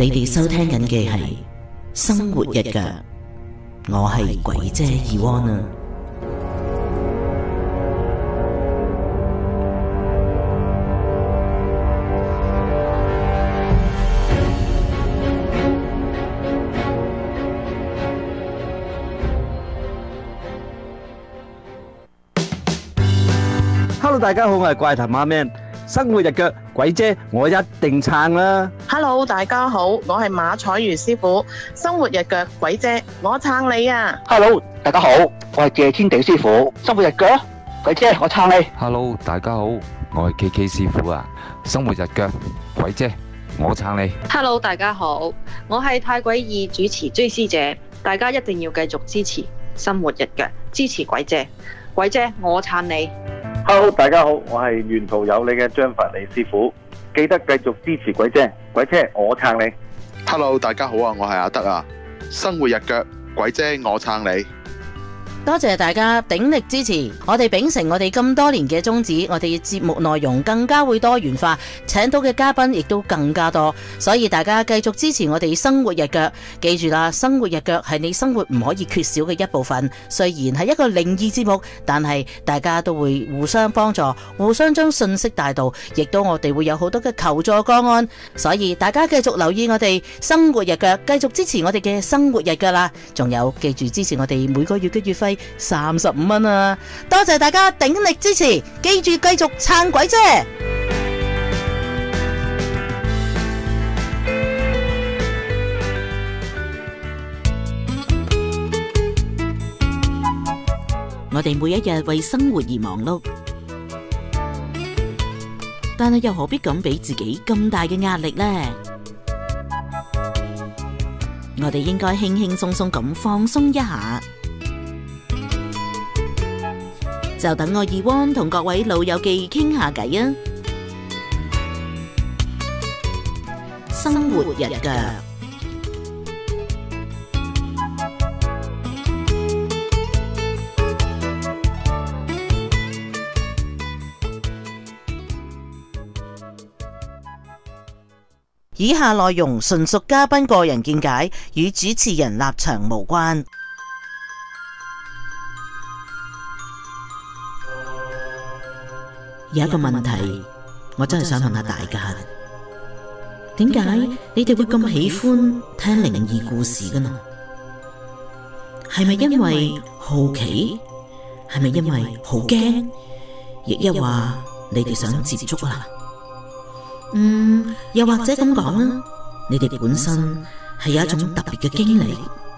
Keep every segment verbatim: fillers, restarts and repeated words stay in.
你哋收聽緊嘅係生活日腳，我係鬼姐Yvonne啊。 Hello， 大家好，我係怪談媽 Man， 生活日腳鬼姐，我一定撐啦。 Hello， 大家好，我係馬彩如師傅，生活日腳鬼姐，我撐你啊 ！Hello， 大家好，我係謝天地師傅，生活日腳鬼姐，我撐你。 Hello， 大家好，我係 K K 師傅啊，生活日腳鬼姐，我撐你。 Hello， 大家好，我係太詭異主持追思者，大家一定要繼續支持生活日腳，支持鬼姐，鬼姐我撐你。 Hello， 大家好，我係沿途有你嘅張佛利師傅，記得繼續支持鬼姐，鬼姐我撐你。 Hello， 大家好啊，我係阿德啊，生活日腳鬼姐我撐你。 多謝大家鼎力支持，我哋秉承我哋咁多年嘅宗旨，我哋嘅節目內容更加會多元化，請到嘅嘉賓亦都更加多，所以大家繼續支持我哋生活日腳。記住啦，生活日腳係你生活唔可以缺少嘅一部分。雖然係一個靈異節目，但係大家都會互相幫助，互相將信息帶到，亦都我哋會有好多嘅求助個案。所以大家繼續留意我哋生活日腳，繼續支持我哋嘅生活日腳啦。仲有記住支持我哋每個月嘅月費三十五蚊啊！多謝大家鼎力支持，記住繼續撐鬼姐。我哋每一日為生活而忙碌，但係又何必咁俾自己咁大嘅壓力呢？我哋應該輕輕鬆鬆咁放鬆一下。就等我Yvonne同各位老友記傾下偈啊！生活日腳，以下內容純屬嘉賓個人見解，與主持人立場無關。有一個問題，我真係想問下大家，點解你哋會咁喜歡聽靈異故事㗎呢？係咪因為好奇？係咪因為好驚？亦一話你哋想接觸啦？嗯，又或者咁講啊，你哋本身係有一種特別嘅經歷。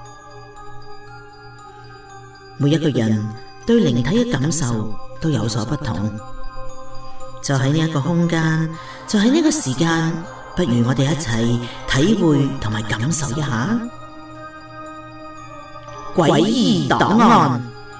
每一個人對靈體嘅感受都有所不同。就喺呢一個空間，就喺呢個時間，不如我哋一齊體會同埋感受一下詭異檔案。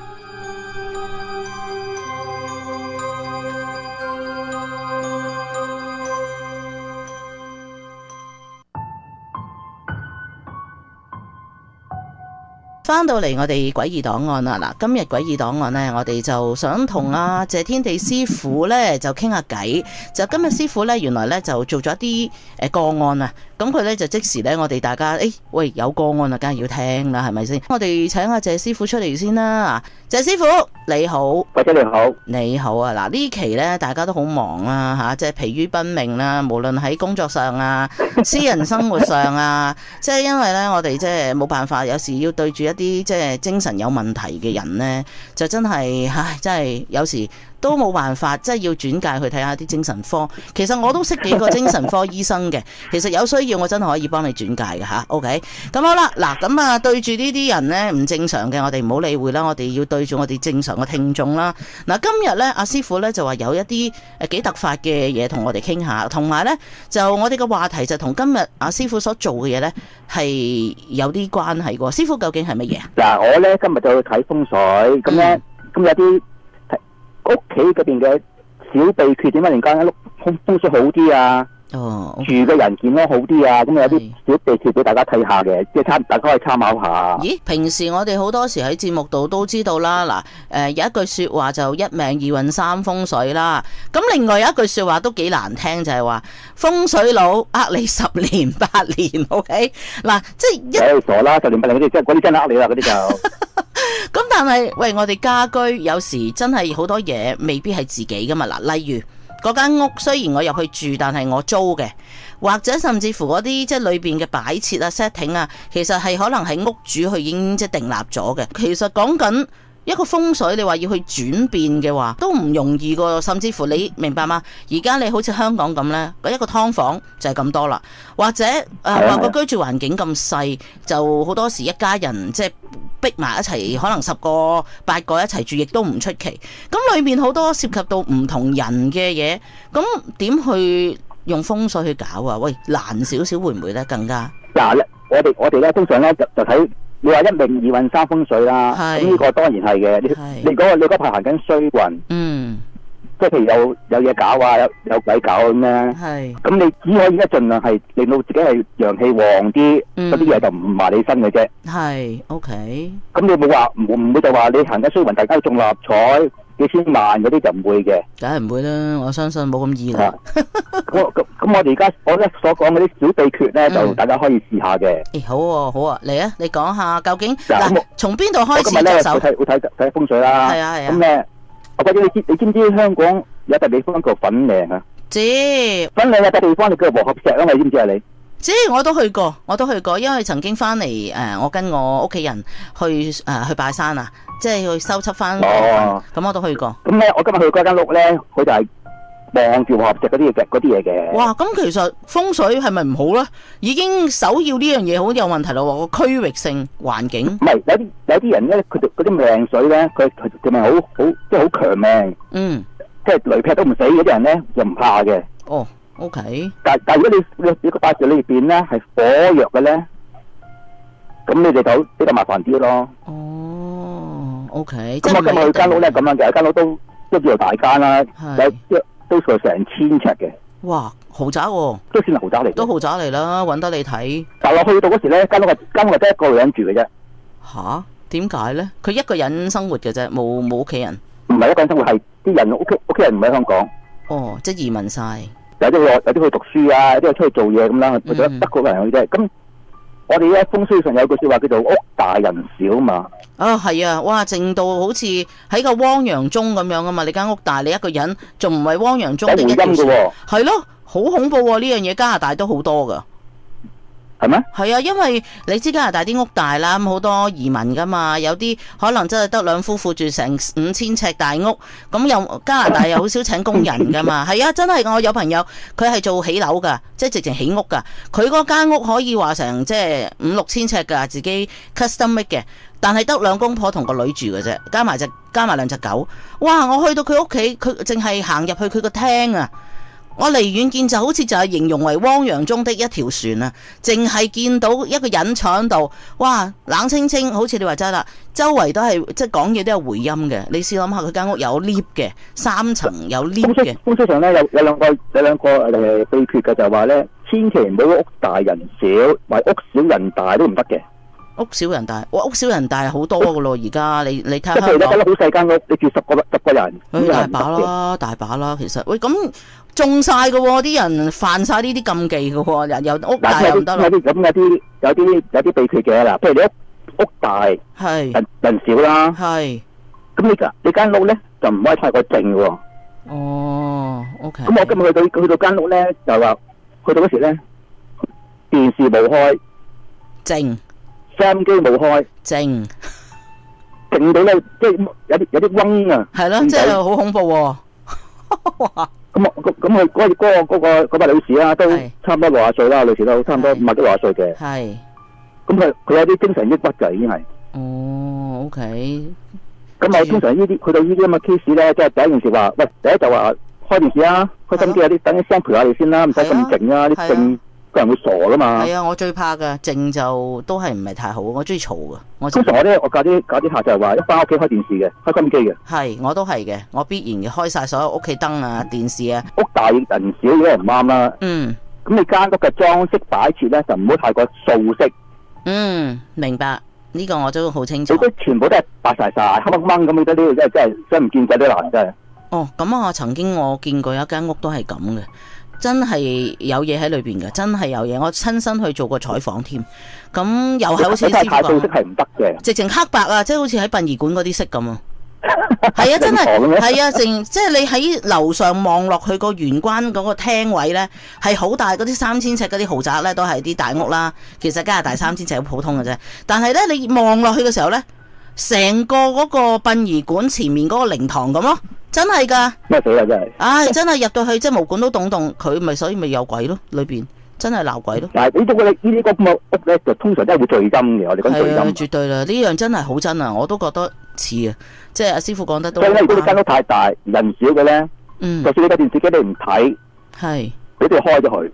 翻到嚟我哋詭異檔案啦，嗱，今日詭異檔案呢，我哋就想同阿謝天地師傅呢就傾下偈。就今日師傅呢，原來呢就做咗一啲誒個案啊，咁佢呢就即時呢，我哋大家誒、欸、喂有個案啊，梗係要聽啦，係咪先？我哋請阿謝師傅出嚟先啦。謝師傅你好， 鬼姐你好， 你好啊！嗱，呢期呢，大家都好忙啊，吓，即係疲於奔命啦，無論喺工作上啊、私人生活上啊，即係因為呢，我哋即係冇辦法，有時要對住一啲即係精神有問題嘅人呢，就真係唉，真係有時都冇辦法，即係要轉介去睇下啲精神科。其實我都識幾個精神科醫生嘅，其實有需要我真係可以幫你轉介嘅吓。OK，咁好啦，嗱咁啊，對住呢啲人呢，唔正常嘅，我哋唔好理會啦，我哋要對住我哋正常嘅聽眾啦。嗱，今日呢，阿師傅呢就話有一啲誒幾突發嘅嘢同我哋傾下，同埋呢，就我哋嘅話題就同今日阿師傅所做嘅嘢呢係有啲關係嘅。師傅究竟係乜嘢啊？ 嗱，我咧今日就去睇風水，咁咧咁有啲屋企嗰邊嘅小秘訣，點解人家一碌風風水好啲啊？ 哦， 住嘅人健康好啲啊，咁有啲小秘訣俾大家睇下嘅，即係參大家可以參考下。 咦，平時我哋好多時喺節目度都知道啦，嗱，誒有一句說話就一命二運三風水啦。咁另外有一句說話都幾難聽，就係話風水佬呃你十年八年 ，OK？ 嗱，即係一誒傻啦，十年八年嗰啲即係嗰啲真係呃你啦，嗰啲就。 咁但係喂，我哋家居有時真係好多嘢未必係自己噶嘛，嗱，例如。嗰間屋雖然我入去住，但係我租嘅，或者甚至乎嗰啲即係裏邊嘅擺設啊、setting 啊，其實係可能係屋主佢已經即係訂立咗嘅。其實講緊一個風水，你話要去轉變嘅話，都唔容易噶。甚至乎你明白嗎？而家你好似香港咁呢，一個劏房就係咁多啦，或者誒話個居住環境咁細，就好多時一家人即係。逼埋一齊，可能十個八個一齊住，亦都唔出奇。咁裏面好多涉及到唔同人嘅嘢，咁點去用風水去搞啊？喂，難少少會唔會咧？更加嗱咧，我哋我哋咧通常咧就就睇你話一命二運三風水啦。咁呢個當然係嘅。你你嗰個你嗰排行緊衰運。嗯。即係譬如有有嘢搞啊，有有鬼搞咁咧，咁你只可以而家盡量係令到自己係陽氣旺啲，嗰啲嘢就唔埋你身嘅啫。 係 ，OK。咁你冇話唔唔會就話你行緊衰運，大家都中六合彩幾千萬嗰啲就唔會嘅。 梗係唔會啦，我相信冇咁易啦。 咁咁咁，我哋而家我咧所講嗰啲小秘訣咧，就大家可以試下嘅。 誒，好啊，好啊，嚟啊，你講下究竟嗱，從邊度開始着手？會睇會睇睇風水啦。係啊係啊。咁咧。我覺得你知你知唔知香港有一笪地方叫粉嶺啊？ 知粉嶺有笪地方就叫和合石啊嘛，你知唔知啊你？ 知，我都去過，我都去過，因為曾經翻嚟誒，我跟我屋企人去誒、呃、去拜山啊，即係去修葺翻。哦，咁我都去過。咁咧，我今日去嗰間屋咧，佢就係望住和合石嗰啲嘢嘅，嗰啲嘢嘅。哇，咁其實風水係咪唔好咧？已經首要呢樣嘢好有問題咯，個區域性環境。唔係，有啲有啲人咧，佢哋嗰啲命水咧，佢佢佢咪好好即係好強命。嗯。即係雷劈都唔死嗰啲人咧，就唔怕嘅。哦 ，OK。但但如果你你你個八字裏邊咧係火弱嘅咧，咁你哋就比較麻煩啲咯。哦 ，OK。咁我今日去間屋咧咁樣嘅，間屋都都叫做大間啦，有都數成千尺嘅。哇，豪宅喎！都算係豪宅嚟。都豪宅嚟啦，揾得你睇。但我去到嗰時咧，間屋係間屋係得一個女人住嘅啫。吓？點解咧？佢一個人生活嘅啫，冇冇屋企人。唔係一個人生活，係啲人屋企屋企人唔喺香港。哦，即係移民晒。有啲有啲去讀書啊，有啲出去做嘢咁啦，佢得得個人去啫。咁我哋咧風水上有句說話叫做屋大人少嘛。啊，係啊，哇，靜到好似喺個汪洋中咁樣啊嘛！你間屋大，你一個人仲唔係汪洋中的一條船？係咯，好恐怖喎！呢樣嘢加拿大都好多噶。係咩？係啊，因為你知加拿大啲屋大啦，咁好多移民噶嘛，有啲可能真係得兩夫婦住成五千尺大屋，咁又加拿大又好少請工人噶嘛。係啊，真係我有朋友佢係做起樓噶，即係直情起屋噶，佢嗰間屋可以話成即係五六千尺噶，自己 custom make 嘅，但係得兩公婆同個女住嘅啫，加埋隻加埋兩隻狗。哇！我去到佢屋企，佢淨係行入去佢個廳啊！我離遠見就好似就係形容為汪洋中的一條船啊，淨係見到一個人坐喺度，哇，冷清清，好似你話齋啦，周圍都係即係講嘢都有回音嘅。你試諗下，佢間屋有 lift 嘅，三層有 lift 嘅。風水上咧有有兩個有兩個誒秘訣嘅，就係話咧，千祈唔好屋大人少，或屋少人大都唔得嘅。屋少人大，哇！屋少人大好多噶咯，而家你你睇下香港，好細間屋，你住十個十個人，嗯、大把啦，大把啦。其實喂，咁中晒噶喎，啲人犯晒呢啲禁忌噶喎，人又屋大又唔得咯。有啲咁有啲有啲有啲秘訣嘅啦，譬如你屋屋大，係人人少啦，係。咁你間你間屋咧就唔可以太過靜喎。哦 ，OK。咁我今日去到去到間屋咧，就話去到嗰時咧，電視冇開，靜。收音機冇開，靜靜到咧，即係有啲有啲嗡啊！係咯，即係好恐怖喎！哇！咁我咁咁佢嗰個嗰個嗰個嗰位女士啦，都差唔多六十歲啦，女士都差唔多五十幾六十歲嘅。係。咁佢佢有啲精神抑鬱㗎，已經係。哦，OK。咁我通常呢啲去到呢啲咁嘅 case 咧，即係第一件事話，喂，第一就話開電視啊，開心機有啲等啲聲陪下你先啦，唔使咁靜啊，啲靜個人會傻噶嘛。 係啊，我最怕嘅靜就都係唔係太好，我中意嘈噶。我通常我啲我教啲教啲客就係話一翻屋企開電視嘅，開心機嘅。 係，我都係嘅，我必然嘅開晒所有屋企燈啊、電視啊。 屋大人少已經唔啱啦。 嗯。 咁你間屋嘅裝飾擺設咧就唔好太過素色。 嗯，明白。呢、這個我都好清楚。 你都全部都係白晒晒黑掹掹咁，你覺得呢個真係真係真唔見鬼都難真係。 哦，咁啊，曾經我見過一間屋都係咁嘅，真係有嘢喺裏邊嘅，真係有嘢。我親身去做過採訪添。咁又係好似師傅講， 太素色係唔得嘅， 直情黑白啊，即係好似喺殯儀館嗰啲色咁啊。係啊，真係係啊，淨即係你喺樓上望落去個玄關嗰個廳位咧，係好大嗰啲三千尺嗰啲豪宅咧，都係啲大屋啦。其實加拿大三千尺好普通嘅啫，但係咧你望落去嘅時候咧，成個嗰個殯儀館前面嗰個靈堂咁咯，真係噶。 咩死啦真係！ 唉，真係入到去即係毛管都動動，佢咪所以咪有鬼咯，裏邊真係鬧鬼咯。 但係呢啲呢啲咁嘅屋咧，就通常都係會聚陰嘅。我哋講聚陰。係啊， 絕對啦，呢樣真係好真啊！我都覺得似啊。即係阿師傅講得都。 所以咧，如果你間屋太大，人少嘅咧， 嗯， 就算你個電視機你唔睇， 係， 你都要開咗佢。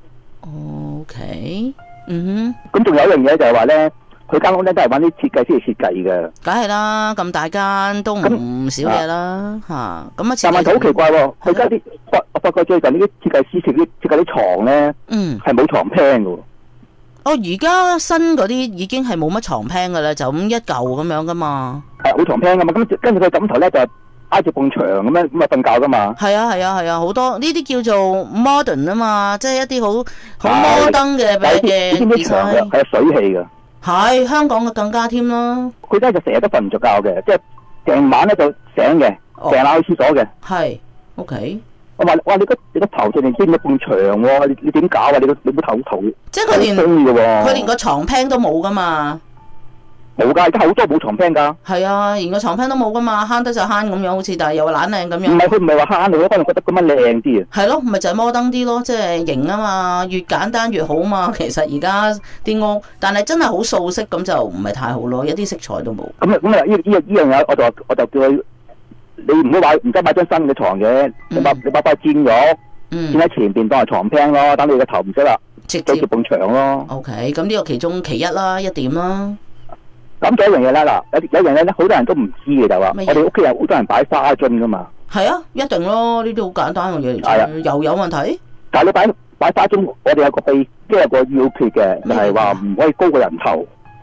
O K，嗯哼。咁仲有一樣嘢就係話咧，佢間屋咧都係揾啲設計師嚟設計嘅。 梗係啦，咁大間都唔少嘢啦，吓。咁啊， 但係問題好奇怪喎，佢家啲我我發覺最近呢啲設計師設啲設計啲床咧， 嗯， 係冇床 plan 嘅。 哦，而家新嗰啲已經係冇乜床 plan 噶啦，就咁一嚿咁樣噶嘛。 係冇床 plan 噶嘛，咁跟住佢枕頭咧就挨住埲牆咁樣咁啊瞓覺噶嘛。 係啊係啊係啊，好多呢啲叫做 modern 啊嘛，即係一啲好好摩登嘅嘅嘅 design。 係水氣嘅。係香港嘅更加添啦。 佢咧就成日都瞓唔着覺嘅，即係成晚咧就醒嘅，成日鬧去廁所嘅。 係 ，OK。 我話哇，你個你個頭上面邊一埲牆喎？你你點搞啊？你個你個頭頭即係佢連佢連個床 plan 都冇噶嘛？ 冇噶，而家好多冇床 plan 噶。 係啊，連個床 plan 都冇噶嘛，慳得就慳咁樣，好似但係又懶靚咁樣。 唔係佢唔係話慳，佢可能覺得咁樣靚啲啊。係咯，咪就係摩登啲咯，即係型啊嘛，越簡單越好嘛。其實而家啲屋，但係真係好素色咁就唔係太好咯，一啲色彩都冇。 咁啊咁啊，呢呢呢樣嘢我就我就叫佢。你唔好買，唔使買張新嘅床嘅，你買你買塊墊褥，墊喺前邊當係床 plan 咯，等你個頭唔使啦，直接埲牆咯。 O K， 咁呢個其中其一啦，一點啦。 咁仲有一樣嘢咧，嗱有有一樣嘢咧，好多人都唔知嘅就話，我哋屋企有好多人擺花樽噶嘛。係啊，一定咯，呢啲好簡單嘅嘢嚟啫，又有問題。但係你擺擺花樽，我哋有個秘，即係有個要訣嘅，就係話唔可以高過人頭。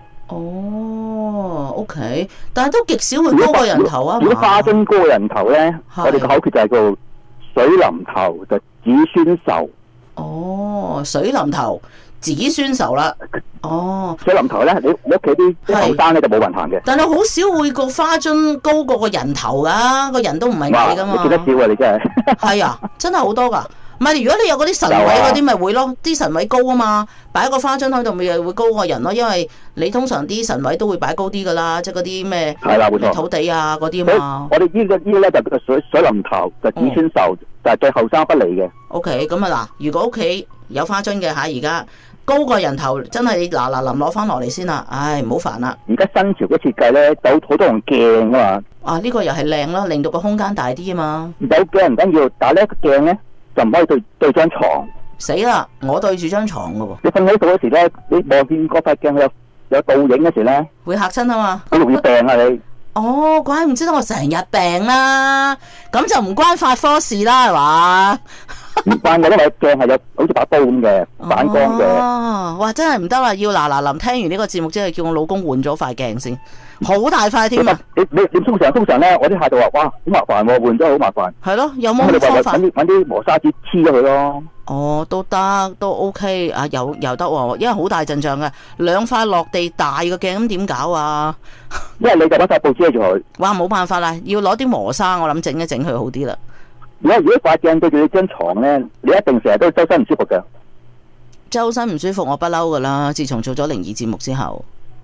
哦 ，OK， 但係都極少會高過人頭啊。 如果花樽高過人頭咧，我哋個口訣就係叫水淋頭就子孫壽。 哦，水淋頭子孫壽啦。哦， 水淋頭咧，你你屋企啲啲後生咧就冇運行嘅。 但係好少會個花樽高過個人頭噶，個人都唔係矮噶嘛。 你見得少啊，你真係。 係啊，真係好多噶。唔係，如果你有嗰啲神位嗰啲，咪會咯，啲神位高啊嘛，擺個花樽喺度，咪又會高過人咯。因為你通常啲神位都會擺高啲噶啦，即係嗰啲咩土地啊嗰啲啊嘛。 我哋呢個呢個咧就叫做水水淋頭，就子孫壽，就係最後生不利嘅。 O K， 咁啊嗱，如果屋企有花樽嘅吓，而家高過人頭，真係嗱嗱臨攞翻落嚟先啦。唉，唔好煩啦。 而家新潮嘅設計咧，有好多用鏡噶嘛。 啊，呢個又係靚啦，令到個空間大啲啊嘛。 有鏡唔緊要，但係咧個鏡咧。就唔可以對對張床， 死啦！我對住張床噶喎。 你瞓喺度嗰時咧，你望見嗰塊鏡有有倒影嗰時咧， 會嚇親啊嘛。 好容易病啊你。 哦，怪唔知道我成日病啦，咁就唔關發科事啦，係嘛？ 唔關嘅，因為鏡係有好似把刀咁嘅反光嘅。 哦，哇！真係唔得啦，要嗱嗱臨聽完呢個節目之後，叫我老公換咗塊鏡先，好大塊添啊！ 你你你通常通常咧，我啲客就話：哇，好麻煩喎，換咗好麻煩。 係咯，有冇方法？ 揾啲揾啲磨砂紙黐咗佢咯。 哦，都得，都 OK 啊，有有得喎，因為好大陣仗嘅，兩塊落地大嘅鏡咁點搞啊？ 因為你就攞塊布遮住佢。 哇，冇辦法啦，要攞啲磨砂，我諗整一整佢好啲啦。 如果如果塊鏡對住你張床咧，你一定成日都周身唔舒服嘅。 周身唔舒服，我不嬲噶啦。自從做咗靈異節目之後，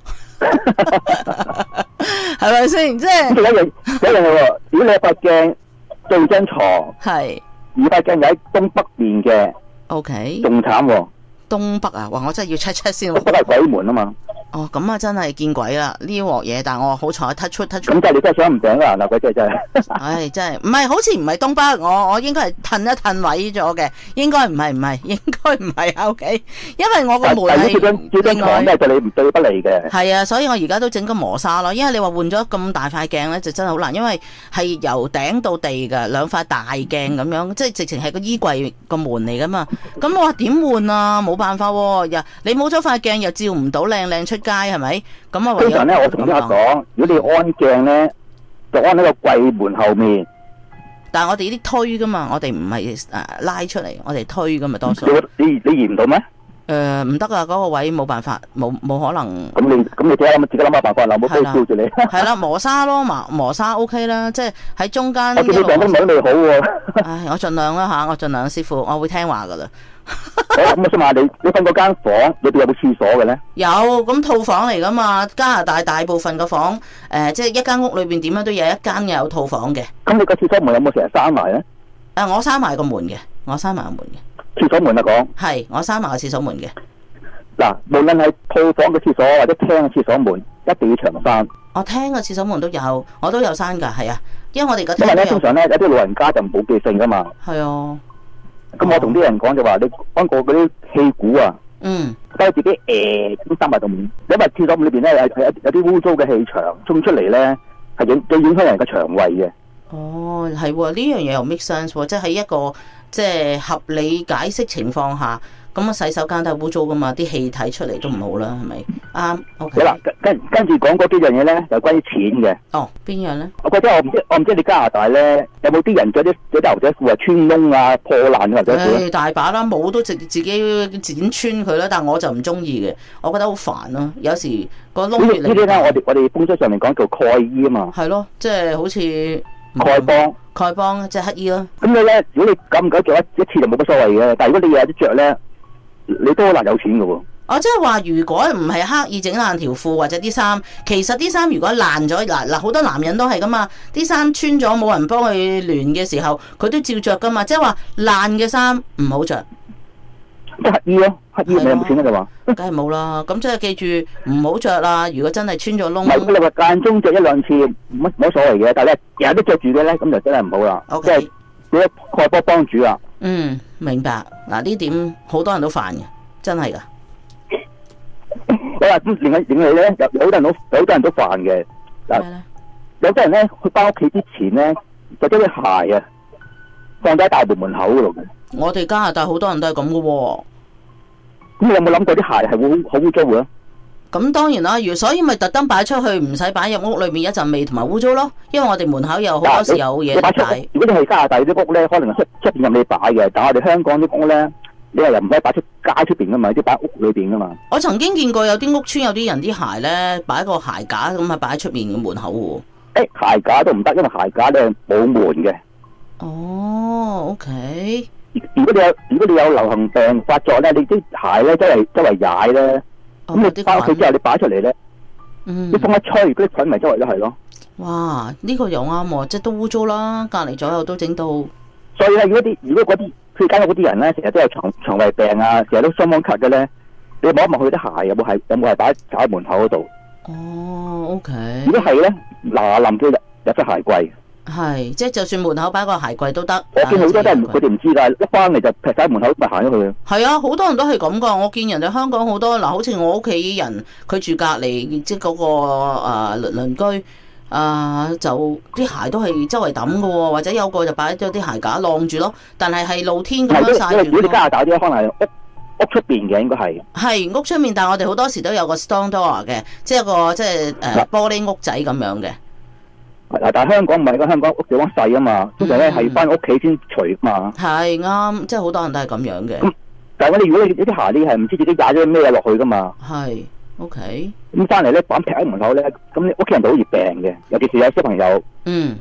係咪先？即係仲有一樣，有一樣嘢喎。如果你有塊鏡對住張床， 係而塊鏡又喺東北面嘅 ，OK， 仲慘喎。 東北啊，哇！我真係要 check check 先。 東北係鬼門啊嘛。 哦，咁啊真係見鬼啦！呢鑊嘢，但我好彩 touch wood touch wood。 咁即係你真係想唔頂啦，嗱，鬼姐真係。 唉，真係唔係，好似唔係東北，我我應該係褪一褪位咗嘅，應該唔係唔係，應該唔係 O K，因為我個門係另外。 對你唔對不利嘅。 係啊，所以我而家都整個磨砂咯，因為你話換咗咁大塊鏡咧，就真係好難，因為係由頂到地噶兩塊大鏡咁樣，即係直情係個衣櫃個門嚟噶嘛。咁我話點換啊？冇辦法喎，又你冇咗塊鏡又照唔到靚靚出街係咪？咁啊， 通常咧，我同啲客講，如果你安鏡咧，就安喺個櫃門後面。 但係我哋呢啲推噶嘛，我哋唔係誒拉出嚟，我哋推噶嘛多數。 你你移唔到咩？ 誒唔得啊！嗰、那個位冇辦法，冇冇可能。 咁你咁你自己諗自己諗下辦法啦，冇俾佢吊住你。 係啦，磨砂咯，磨磨砂 O K 啦，即係喺中間。 我見你講得唔係好喎。 唉，我盡量啦嚇，我盡量，師傅，我會聽話噶啦。 好，咁我想問下你，你瞓嗰間房裏邊有冇廁所嘅咧？ 有，咁套房嚟噶嘛？加拿大大部分嘅房，誒、呃，即係一間屋裏邊點樣都有一間有套房嘅。 咁你個廁所門有冇成日閂埋咧？ 誒，我閂埋個門嘅，我閂埋個門嘅。 廁所門啊講。係， 我閂埋個廁所門嘅。 嗱，無論係套房嘅廁所或者廳嘅廁所門，一定要長閂。 我廳嘅廁所門都有，我都有閂㗎，係啊，因為我哋個廳。 因為咧，通常咧有啲老人家就冇記性噶嘛。係啊。咁我同啲人講就話，你安過嗰啲氣鼓啊，嗯，都自己誒咁閂埋度門，因為廁所裏邊咧有有有啲污糟嘅氣場衝出嚟咧，係影對影響人嘅腸胃嘅。 哦，係喎，呢樣嘢又 make sense 喎，即係喺一個即係合理解釋情況下，咁啊洗手間都係污糟噶嘛，啲氣體出嚟都唔好啦，係咪？啱 ，OK。好啦， 跟跟住講嗰幾樣嘢咧，就關於錢嘅。 哦，邊樣咧？ 我覺得我唔知，我唔知你加拿大咧有冇啲人着啲着啲牛仔褲啊穿窿啊破爛嘅牛仔褲咧？ 大把啦，冇都直自己剪穿佢啦，但係我就唔中意嘅，我覺得好煩咯。有時個窿越嚟越大。呢啲咧，我哋我哋風水上面講叫蓋衣啊嘛。係咯，即係好似丐幫。 丐幫即係乞衣咯。 咁你咧，如果你久唔久着一一次就冇乜所謂嘅，但係如果你日日都着咧，你都好難有錢㗎喎。 我即係話，如果唔係刻意整爛條褲或者啲衫，其實啲衫如果爛咗，嗱嗱好多男人都係噶嘛，啲衫穿咗冇人幫佢亂嘅時候，佢都照着噶嘛。即係話爛嘅衫唔好着。 乞衣咯，乞衣咪有冇錢啊？就話， 梗係冇啦。咁即係記住唔好着啦。如果真係穿咗窿， 唔係你話間中着一兩次乜冇所謂嘅，但係咧日日都着住嘅咧，咁就真係唔好啦。即係嗰啲丐幫幫主啊。嗯，明白。嗱呢點好多人都犯嘅，真係噶。你話另外另外咧，有有好多人都有好多人都犯嘅。嗱，有啲人咧去翻屋企之前咧，就將啲鞋啊放喺大門門口嗰度嘅。我哋加拿大好多人都係咁嘅喎。咁你有冇諗過啲鞋係會好污糟嘅？咁當然啦，如所以咪特登擺出去，唔使擺入屋裏面一陣味同埋污糟咯。因為我哋門口有好多時有嘢擺。如果你係加拿大啲屋咧，可能出出邊任你擺嘅，但係我哋香港啲屋咧。你話又唔可以擺出街出邊噶嘛？啲擺喺屋裏邊噶嘛？我曾經見過有啲屋村有啲人啲鞋咧擺個鞋架咁啊，擺喺出邊嘅門口喎。誒、欸，鞋架都唔得，因為鞋架咧冇門嘅。哦 ，OK。如果你有如果你有流行病發作咧，你啲鞋咧周圍周圍踩咧，咁、哦、你翻屋企之後你擺出嚟咧，嗯，啲風一吹，嗰啲菌咪周圍都係咯。哇，呢、呢個又啱喎，即係都污糟啦，隔離左右都整到。所以咧，如果啲如果嗰啲佢間屋嗰啲人咧，成日都有腸腸胃病啊，成日都傷風咳嘅咧，你望一望佢啲鞋有冇係有冇係擺喺門口嗰度？哦 ，OK。如果係咧，嗱臨叫入入咗鞋櫃。係，即係就算門口擺個鞋櫃都得。我見好多都係佢哋唔知㗎，一翻嚟就劈晒喺門口，咪行咗去。係啊，好多人都係咁噶。我見人哋香港好多嗱，好似我屋企人，佢住隔離，即係嗰個啊鄰鄰居。啊、呃，就啲鞋都係周圍抌嘅喎，或者有個就擺咗啲鞋架晾住咯。但係係露天咁樣曬住。如果你加拿大啲，可能係屋屋出邊嘅應該係。係屋出面，但係我哋好多時都有個 stone door 嘅，即係一個即係誒、呃、玻璃屋仔咁樣嘅。嗱，但係香港唔係，個香港屋地方細啊嘛，通常咧係翻屋企先除嘛。係啱，即係好多人都係咁樣嘅。咁但係我哋如果你啲鞋你係唔知自己踩咗咩落去噶嘛？係。O K，咁翻嚟咧，板劈喺門口咧，咁屋企人就好易病嘅，尤其是有小朋友。嗯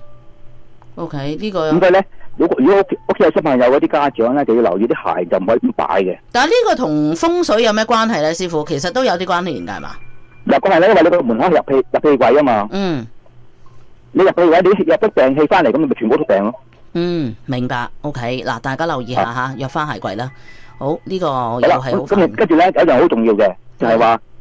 ，O K，呢個咁所以咧，如果如果屋企屋企有小朋友嗰啲家長咧，就要留意啲鞋就唔可以咁擺嘅。但係呢個同風水有咩關係咧，師傅？其實都有啲關聯㗎，係嘛？有關係咧，因為你個門口入氣入氣櫃啊嘛。嗯。你入氣櫃，你入咗病氣翻嚟，咁你咪全部都病咯。嗯，明白。O K，嗱，大家留意下嚇，入翻鞋櫃啦。好，呢個又係好。咁跟住咧有一樣好重要嘅，就係話。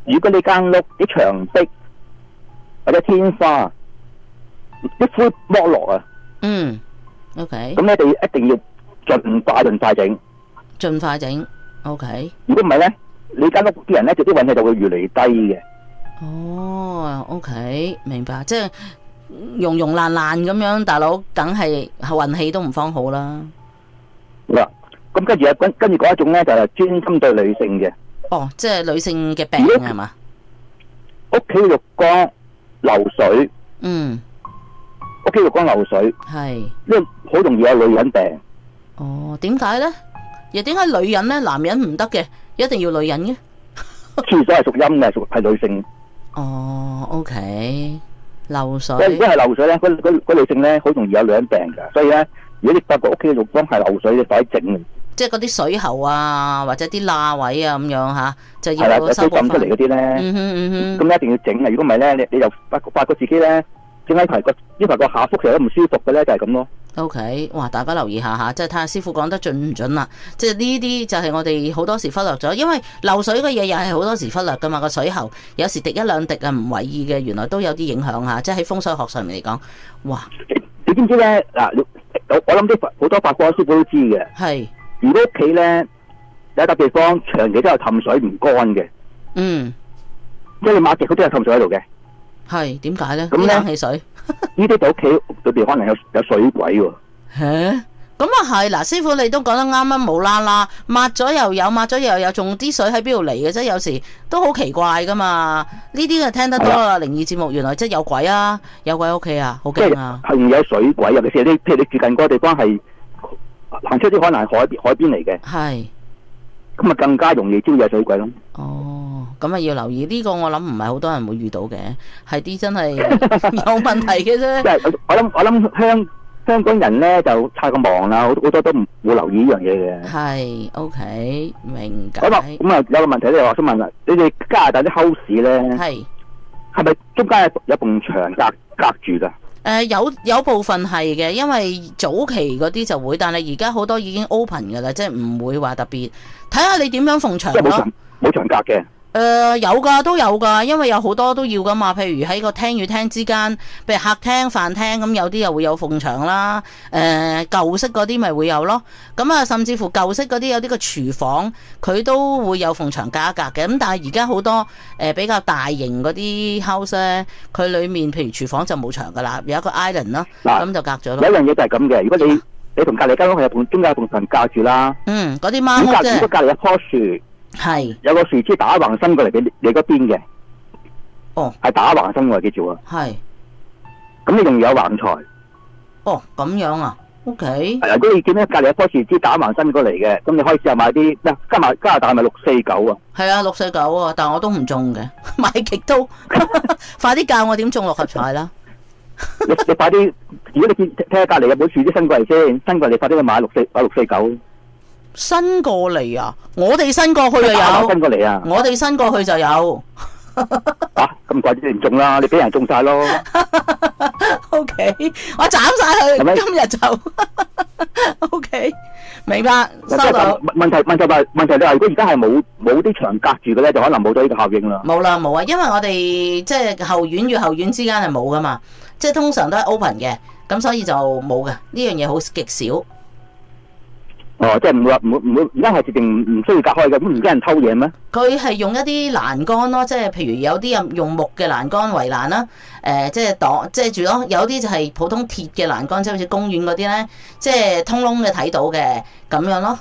如果你間屋啲牆壁或者天花啲灰剝落啊， 嗯 ，OK， 咁你哋一定要盡快盡快整， 盡快整 ，OK。 如果唔係咧，你間屋啲人咧就啲運氣就會越嚟越低嘅。 哦，OK，明白，即係溶溶爛爛咁樣，大佬梗係運氣都唔方好啦。 嗱，咁跟住啊，跟跟住嗰一種咧就係專針對女性嘅。 哦，即係女性嘅病係嘛？ 屋企浴缸漏水， 嗯， 屋企浴缸漏水， 係， 因為好容易有女人病。 哦，點解咧？又點解女人咧？男人唔得嘅，一定要女人嘅？ 廁所係屬陰嘅，屬係女性。 哦 ，OK，漏水。 如果係漏水咧，嗰嗰嗰女性咧好容易有女人病㗎，所以咧，如果你發覺屋企嘅浴缸係漏水，你快啲整。即係嗰啲水喉啊，或者啲罅位啊咁樣嚇，就要係啦， 修補翻。 滲出嚟嗰啲咧， 嗯哼嗯哼， 咁你一定要整啊！如果唔係咧，你你就發發覺自己咧，整喺排個呢排個下腹成日都唔舒服嘅咧，就係咁咯。 O K， 哇！大家留意下嚇，即係睇下師傅講得準唔準啦。即係呢啲就係我哋好多時忽略咗，因為漏水嘅嘢又係好多時忽略噶嘛。個水喉有時滴一兩滴啊，唔為意嘅，原來都有啲影響嚇。即係喺風水學上面嚟講，哇！ 你，你知唔知咧？嗱，我我諗啲好多法科師傅都知嘅。 係。 如果屋企咧有一笪地方長期都有氹水唔乾嘅，嗯，即係你抹極佢都有氹水喺度嘅。係點解咧？咁冷氣水呢啲就屋企裏邊可能有有水鬼喎。 吓，咁啊係嗱，師傅你都講得啱啊，冇啦啦抹咗又有，抹咗又有，仲啲水喺邊度嚟嘅啫？有時都好奇怪噶嘛。呢啲就聽得多啦，靈異節目原來即係有鬼啊，有鬼屋企啊，好驚啊！ 係有水鬼，尤其是你譬如你住近嗰個地方係。行出啲可能係海邊海邊嚟嘅，係，咁啊更加容易招惹水鬼咯。哦，咁啊要留意呢個，我諗唔係好多人會遇到嘅，係啲真係有問題嘅啫。即係我諗我諗香香港人咧就太過忙啦，好好多都唔會留意呢樣嘢嘅。係 ，OK，明解。咁啊咁啊有個問題咧，我想問啦，你哋加拿大啲 house 咧，係係咪中間有有埲牆隔隔住噶？誒、呃、有有部分係嘅，因為早期嗰啲就會，但係而家好多已經 open 㗎啦，即係唔會話特別。睇下你點樣縫牆咯。即係冇牆冇牆隔嘅。誒、呃、有㗎，都有㗎，因為有好多都要㗎嘛。譬如喺個廳與廳之間，譬如客廳、飯廳咁，有啲又會有縫牆啦。誒、呃、舊式嗰啲咪會有咯。咁啊，甚至乎舊式嗰啲有啲個廚房，佢都會有縫牆隔一隔嘅。咁但係而家好多誒、呃、比較大型嗰啲 house 咧，佢裡面譬如廚房就冇牆㗎啦，有一個 island 咯，咁就隔咗咯。有一樣嘢就係咁嘅，如果你你同隔離間屋係有中間有埲牆隔住啦。嗯，嗰啲貓屋啫。如果隔離一棵樹。係有個樹枝打橫伸過嚟俾你你嗰邊嘅，哦，係打橫伸過嚟叫做啊，係，咁你仲有橫財，哦，咁樣啊 ，OK，係啊，如果你見到隔籬一棵樹枝打橫伸過嚟嘅，咁你可以試下買啲，嗱，加埋加拿大係咪六四九啊？係啊，六四九啊，但係我都唔中嘅，買極都，快啲教我點中六合彩啦！你你快啲，如果你見睇下隔籬有冇樹枝伸過嚟先，伸過嚟快啲去買六四買六四九。伸過嚟啊！我哋伸過去就有，伸過嚟啊！我哋伸過去就有。啊，咁怪之唔中啦！你俾人中晒咯。O K， 我斬晒佢，今日就 O K， 明白。收到。問題問題係問題你話，如果而家係冇冇啲牆隔住嘅咧，就可能冇咗呢個效應啦。冇啦，冇啊，因為我哋即係後院與後院之間係冇噶嘛，即係通常都係 open 嘅，咁所以就冇嘅。呢樣嘢好極少。哦，即係唔會話唔會唔會，而家係決定唔需要隔開嘅，咁唔驚人偷嘢咩？佢係用一啲欄杆咯，即係譬如有啲用木嘅欄杆圍欄啦，誒、呃，即係擋遮住咯。有啲就係普通鐵嘅欄杆，即係好似公園嗰啲咧，即係通窿嘅睇到嘅咁樣咯。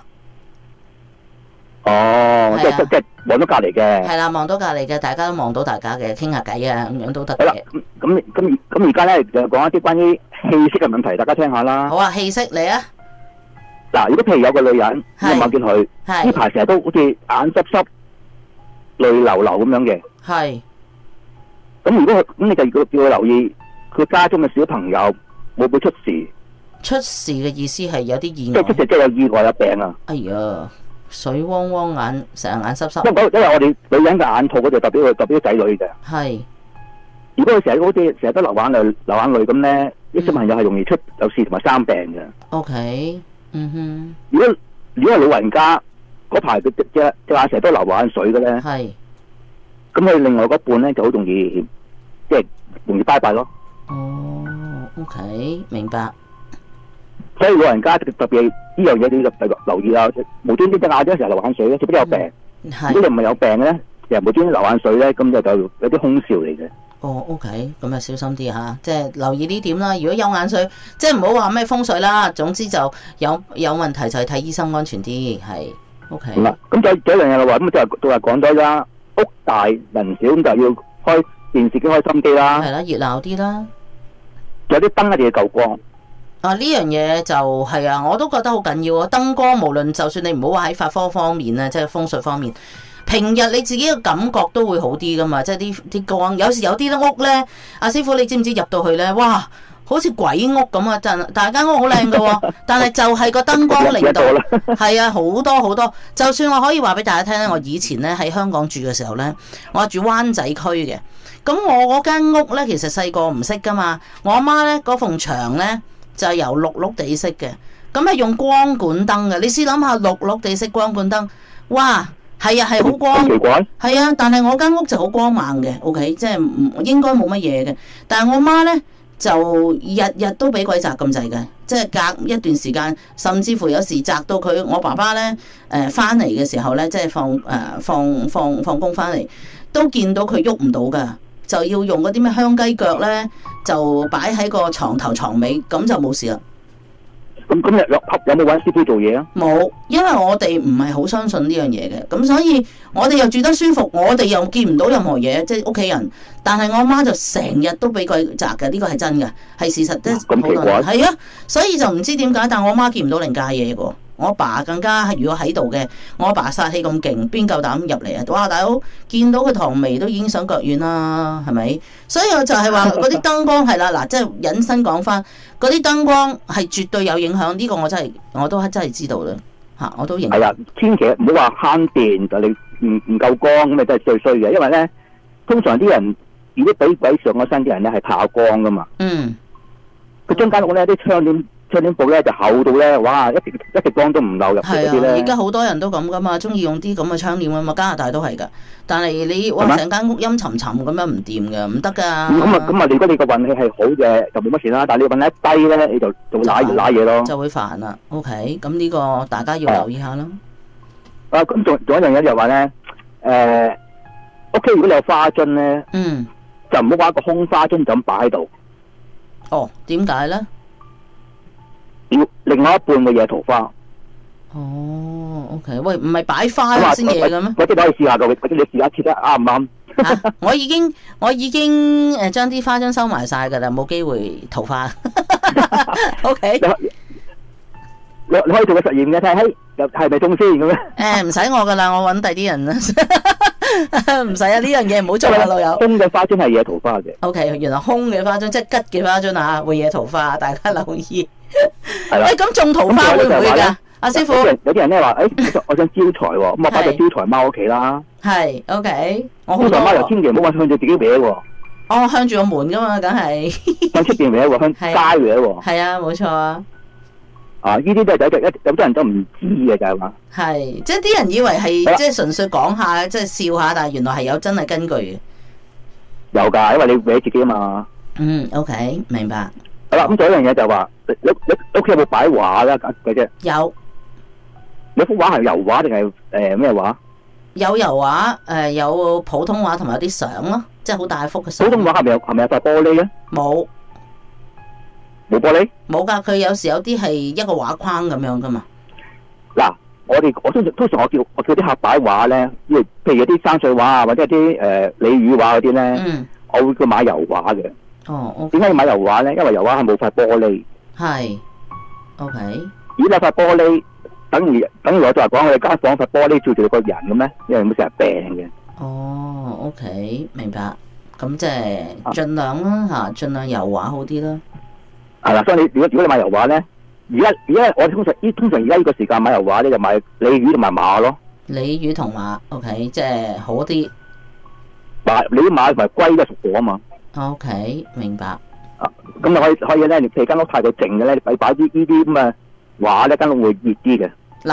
哦，即係即係望到隔離嘅。係啦，望到隔離嘅，大家都望到大家嘅，傾下偈啊，咁樣都得嘅。好啦，咁咁咁咁而家咧就講一啲關於氣息嘅問題，大家聽下啦。好啊，氣息嚟啊！嗱，如果譬如有個女人，你望見佢呢排成日都好似眼濕濕、淚流流咁樣嘅，係。咁如果佢咁，你就要叫佢留意佢家中嘅小朋友會唔會出事？出事嘅意思係有啲意外，即係出事即係有意外有病啊！哎呀，水汪汪眼，成日眼濕濕。因為因為我哋女人嘅眼套嗰度代表佢代表仔女嘅。係。如果佢成日好似成日都流眼淚流眼淚咁咧，啲小朋友係容易出有事同埋生病嘅。OK。嗯哼，如果如果係老人家嗰排佢隻隻眼成日都流眼水嘅咧，係， 咁佢另外嗰半咧就好容易，即係容易拜拜咯。 哦 ，OK， 明白。 所以老人家特別呢樣嘢你要特別留意啊！無端端隻眼嗰陣時候流眼水咧，只不過有病。 係。 如果你唔係有病嘅咧，又無端端流眼水咧，咁就就有啲空兆嚟嘅。 哦 ，OK， 咁啊小心啲嚇，即係留意呢點啦。如果有眼水，即係唔好話咩風水啦，總之就有有問題就係睇醫生安全啲，係 OK。 咁啊，咁再再一樣嘢啦喎，咁就就係講咗啦，屋大人少咁就要開電視機開心機啦。 係啦，熱鬧啲啦。 有啲燈一定要夠光。 啊，呢樣嘢就係啊，我都覺得好緊要啊。燈光無論就算你唔好話喺法科方面啊，即係風水方面。平日你自己嘅感覺都會好啲噶嘛，即係啲啲光，有時有啲屋咧，阿師傅你知唔知入到去咧，哇，好似鬼屋咁啊！但但係間屋好靚噶喎，但係就係個燈光令到，係啊，好多好多。就算我可以話俾大家聽咧，我以前咧喺香港住嘅時候咧，我係住灣仔區嘅，咁我嗰間屋咧其實細個唔識噶嘛，我阿媽咧嗰埲牆咧就係由綠綠地色嘅，咁係用光管燈嘅，你試諗下綠綠地色光管燈，哇！係啊，係好光，係啊，但係我間屋就好光猛嘅 ，OK， 即係唔應該冇乜嘢嘅。但係我媽咧就日日都俾鬼責咁滯嘅，即係隔一段時間，甚至乎有時責到佢我爸爸咧誒翻嚟嘅時候咧，即係放誒、呃、放放放工翻嚟，都見到佢喐唔到㗎，就要用嗰啲咩香雞腳咧，就擺喺個床頭床尾，咁就冇事啦。 咁咁有有冇揾師傅做嘢啊？ 冇，因為我哋唔係好相信呢樣嘢嘅，咁所以我哋又住得舒服，我哋又見唔到任何嘢，即係屋企人。但係我媽就成日都俾鬼責嘅，呢個係真嘅，係事實。即係好多人係啊，所以就唔知點解，但我媽見唔到靈界嘢喎。我阿爸更加，如果喺度嘅，我阿爸殺氣咁勁，邊夠膽入嚟啊？哇！大佬見到佢堂眉都已經想腳軟啦，係咪？所以我就係話嗰啲燈光係啦，嗱，即係引申講翻嗰啲燈光係絕對有影響。呢、這個我真係我都真係知道啦，嚇我都認。係啦， 千祈唔好話慳電，就你唔唔夠光咁咪真係最衰嘅。因為咧，通常啲人如果俾鬼上咗身啲人咧係怕光噶嘛。嗯。佢中間屋咧啲窗簾。窗簾布咧就厚到咧，哇！一直一直光都唔漏入去嗰啲咧。係啊，而家好多人都咁噶嘛，中意用啲咁嘅窗簾啊嘛，加拿大都係噶。但係你哇，成間屋陰沉沉咁樣唔掂嘅，唔得噶。咁啊咁啊，如果你個運氣係好嘅，就冇乜事啦。但係你運氣一低咧，你就就會揦揦嘢咯。就會煩啦。OK，咁呢個大家要留意下啦。啊，咁仲仲有一樣嘢就係話咧，誒，屋企如果你有花樽咧，嗯，就唔好話一個空花樽就咁擺喺度。哦，點解咧？要另外一半嘅野桃花。哦 ，OK， 喂，唔係擺花先嘢嘅咩？嗰啲可以試下嘅，或者你試下切得啱唔啱？啊，我已經我已經誒將啲花樽收埋晒噶啦，冇機會桃花。OK，你你可以做個實驗嘅，睇下又係咪中先咁樣？誒，唔使我噶啦，我搵第啲人啦。唔使啊，呢樣嘢唔好做啊，老友。空嘅花樽係野桃花嘅。OK， 原來空嘅花樽即係吉嘅花樽啊，會野桃花，大家留意。係啦。誒，咁種桃花會唔會噶？阿師傅，有啲人咧話，誒，我想招財喎，咁我擺隻招財貓屋企啦。係 ，OK。招財貓又千祈唔好話向住自己搲喎。哦，向住個門噶嘛，梗係。向出邊搲喎，向街搲喎。係啊，冇錯啊。啊！呢啲都係有一有啲人都唔知嘅，就係話係，即係啲人以為係即係純粹講下，即係笑下，但係原來係有真係根據嘅。有㗎，因為你搲自己啊嘛。嗯 ，OK， 明白。好啦，咁仲有一樣嘢就係話，你你屋企有冇擺畫咧？嗰隻有。你幅畫係油畫定係誒咩畫？有油畫，誒、呃、有普通畫同埋有啲相咯，即係好大幅嘅相。普通畫係咪有係咪有塊玻璃咧？冇。冇玻璃？冇噶，佢有時有啲係一個畫框咁樣噶嘛。嗱，我哋我通常通常我叫我叫啲客擺畫咧，譬如有啲山水畫啊，或者啲誒鯉魚畫嗰啲咧，嗯、我會叫買油畫嘅。哦，點解要買油畫咧？因為油畫係冇塊玻璃。係。O K。如果有塊玻璃，等於等於我就話講，我哋間房塊玻璃照住你個人嘅咩？因為冇成日病嘅。哦 ，O K， 明白。咁即係盡量啦嚇，盡量油畫好啲啦。係啦，所以你如果如果你買油畫咧，而家而家我通常依通常而家呢個時間買油畫咧，就買鯉魚同埋馬咯。鯉魚同馬 ，OK， 即係好啲。馬鯉魚馬同埋龜都係屬火啊嘛。OK， 明白。啊，咁你可以可以咧，你譬如間屋太過靜嘅咧，你擺啲呢啲咁嘅畫咧，間屋會熱啲嘅。嗱，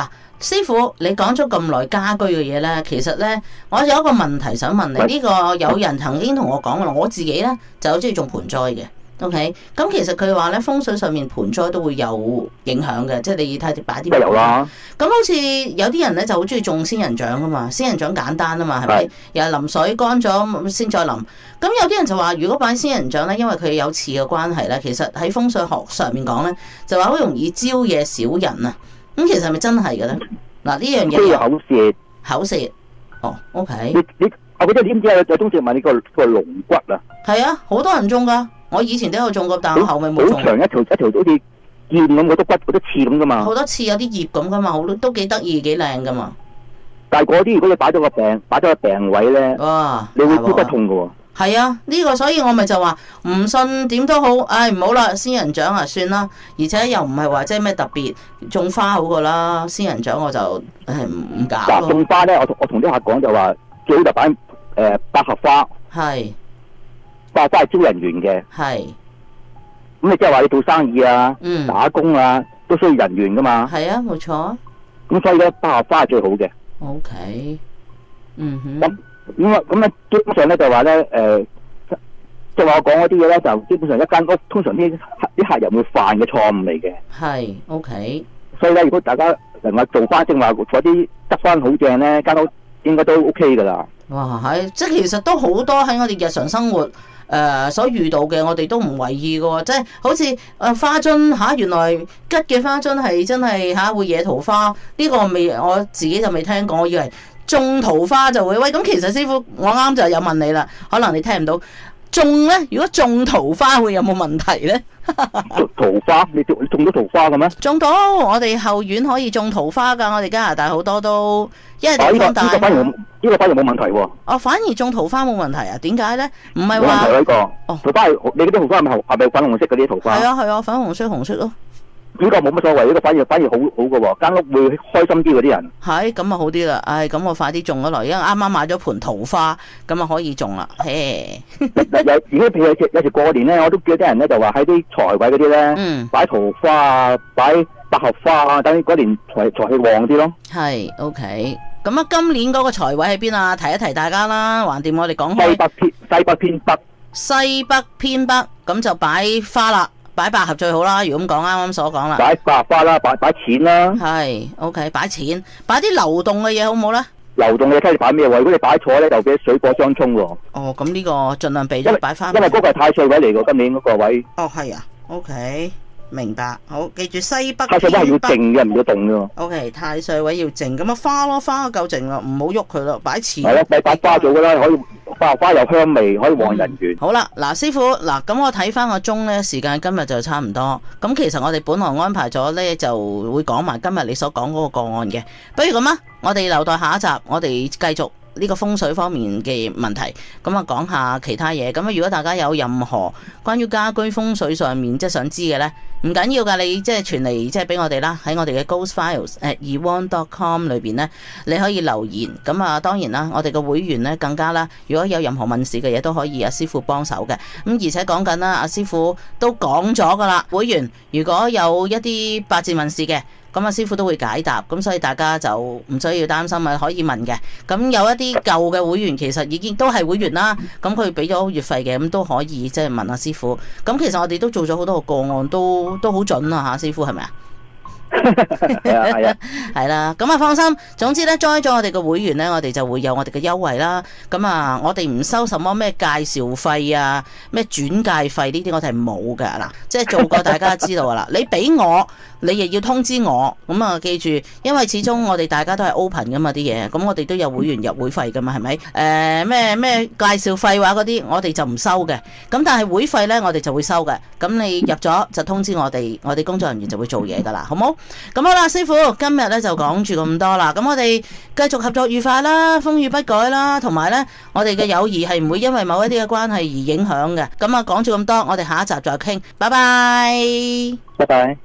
師傅，你講咗咁耐家居嘅嘢咧，其實咧，我有一個問題想問你。呢、這個有人曾經同我講過，我自己咧就好中意種盆栽嘅。OK，咁其實佢話咧風水上面盆栽都會有影響嘅，即係你睇擺啲。 有啦。咁好似有啲人咧就好中意種仙人掌噶嘛，仙人掌簡單啊嘛，係咪？又係淋水乾咗先再淋。咁有啲人就話，如果擺仙人掌咧，因為佢有刺嘅關係咧，其實喺風水學上面講咧，就話好容易招惹小人啊。咁其實係咪真係嘅咧？嗱，呢樣嘢。都要口舌。 口舌。哦 ，OK。 你你我覺得點知有有種植物你個個龍骨啊？ 係啊，好多人種噶。我以前都有種過，但我後尾冇種。 好長一條一條好似劍咁，好多骨好多刺咁噶嘛。 好多刺有啲葉咁噶嘛，好多都幾得意幾靚噶嘛。 但係嗰啲如果你擺咗個病擺咗個病位咧，哇，你會腰骨痛噶喎。係啊，呢、這個所以我咪就話唔信點都好，唉唔好啦，仙人掌啊算啦，而且又唔係話即係咩特別種花好過啦，仙人掌我就唉唔唔搞。嗱， 種花咧，我我同啲客講就話最好就擺誒百合花。係。百合花係招人緣嘅。係。咁你即係話你做生意啊、嗯、打工啊，都需要人緣噶嘛。係啊，冇錯。咁所以咧，百合花係最好嘅。O K。嗯哼。咁咁啊咁咧，基本上咧就話咧誒，即係話我講嗰啲嘢咧，就基本上一間屋通常啲啲客人會犯嘅錯誤嚟嘅。係。O K。所以咧，如果大家能夠做翻正話嗰啲執翻好正咧，間屋應該都 O K 噶啦。哇，係，即係其實都好多喺我哋日常生活。誒、呃、所遇到嘅我哋都唔為意嘅喎，即係好似誒、呃、花樽嚇、啊，原來吉嘅花樽係真係嚇、啊、會惹桃花，呢、這個未我自己就未聽過，我以為種桃花就會喂，咁其實師傅我啱就有問你啦，可能你聽唔到種咧，如果種桃花會有冇問題咧？桃花你種種到桃花嘅咩？種到，我哋後院可以種桃花㗎，我哋加拿大好多都，因為地方大。呢、這個反而呢、這個反而冇問題喎。哦，反而種桃花冇問題啊？點解咧？唔係話。冇問題呢個。哦，桃花係你嗰啲桃花係咪係咪粉紅色嗰啲桃花？係啊係啊，粉紅色紅色咯。呢個冇乜所謂，呢個反而反而好好嘅喎，間屋會開心啲嗰啲人。係咁啊，好啲啦，唉，咁我快啲種咗落，因為啱啱買咗盆桃花，咁啊可以種啦。嘿，有如果譬如有時有時過年咧，我都叫啲人咧就話喺啲財位嗰啲咧，擺桃花啊，擺百合花啊，等嗰年財財氣旺啲咯。係 ，OK。咁啊，今年嗰個財位喺邊啊？提一提大家啦，橫掂我哋講開。西北偏西北偏北。西北偏北，咁就擺花啦。擺百合最好啦，如果咁講，啱啱所講啦。擺百合花啦，擺擺錢啦。係 ，OK，擺錢，擺啲流動嘅嘢好唔好咧？流動嘅睇你擺咩位，如果你擺錯咧，就俾水火相沖喎。哦，咁呢個盡量避咗擺翻。因為嗰個係太歲位嚟噶，今年嗰個位。哦，係啊 ，OK，明白。好，記住西北。太歲位係要靜嘅，唔要動嘅。OK，太歲位要靜，咁啊花咯，花夠靜啦，唔好喐佢咯，擺錢。係咯，擺擺花做噶啦，可以。花花有香味，可以旺人緣。好啦，嗱，師傅，嗱，咁我睇翻個鐘咧，時間今日就差唔多。咁其實我哋本來安排咗咧，就會講埋今日你所講嗰個個案嘅。不如咁啊，我哋留待下一集，我哋繼續呢個風水方面嘅問題。咁啊，講下其他嘢。咁啊，如果大家有任何關於家居風水上面即係想知嘅咧，唔緊要噶，你即係傳嚟即係俾我哋啦，喺我哋嘅 ghost files at ewan dot com 裏邊咧，你可以留言。咁啊，當然啦，我哋嘅會員咧更加啦，如果有任何問事嘅嘢都可以阿師傅幫手嘅。咁而且講緊啦，阿師傅都講咗噶啦，會員如果有一啲八字問事嘅，咁阿師傅都會解答。咁所以大家就唔需要擔心啊，可以問嘅。咁有一啲舊嘅會員其實已經都係會員啦，咁佢俾咗月費嘅，咁都可以即係問阿師傅。咁其實我哋都做咗好多個個案，都都好準啊嚇，師傅係咪啊？係啊係啊，係啦。咁啊放心，總之咧 join 咗我哋嘅會員咧，我哋就會有我哋嘅優惠啦。咁啊，我哋唔收什麼咩介紹費啊，咩轉介費呢啲，我哋係冇噶嗱。即係做過，大家知道噶啦。你俾我，你亦要通知我。咁啊，記住，因為始終我哋大家都係 open 噶嘛啲嘢，咁我哋都有會員入會費噶嘛，係咪？誒咩咩介紹費話嗰啲，我哋就唔收嘅。咁但係會費咧，我哋就會收嘅。咁你入咗就通知我哋，我哋工作人員就會做嘢噶啦，好冇？咁好啦，師傅，今日咧就講住咁多啦。咁我哋繼續合作愉快啦，風雨不改啦，同埋咧，我哋嘅友誼係唔會因為某一啲嘅關係而影響嘅。咁啊，講住咁多，我哋下一集再傾，拜拜，拜拜。